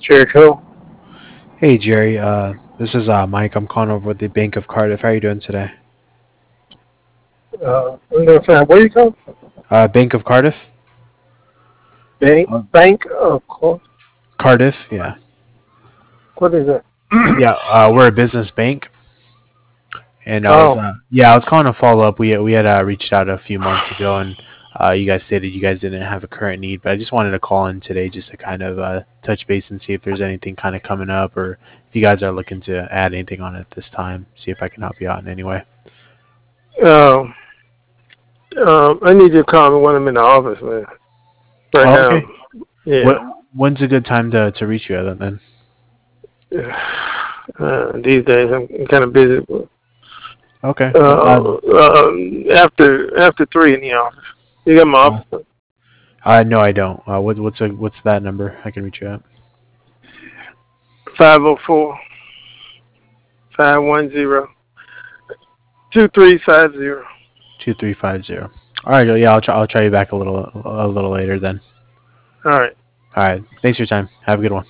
Jericho. Hey Jerry, this is Mike. I'm calling over with the Bank of Cardiff. How are you doing today? I'm gonna find where you come from. Bank of Cardiff? Uh, Bank of course. Cardiff, yeah. What is that? Yeah, we're a business bank, and Oh, I was calling to follow up. We had reached out a few months ago, and you guys stated you guys didn't have a current need, but I just wanted to call in today just to kind of touch base and see if there's anything kind of coming up, or if you guys are looking to add anything on it this time. See if I can help you out in any way. um, I need you to call me when I'm in the office, man. Right Oh, now. okay. What Yeah. when's a good time to reach you then? These days I'm kind of busy. Okay. After 3 in the office. You got my Uh, office. no, I don't. What's that number? I can reach you at 504 510 2350. 2350. All right. Yeah, I'll try you back a little later then. All right. All right. Thanks for your time. Have a good one.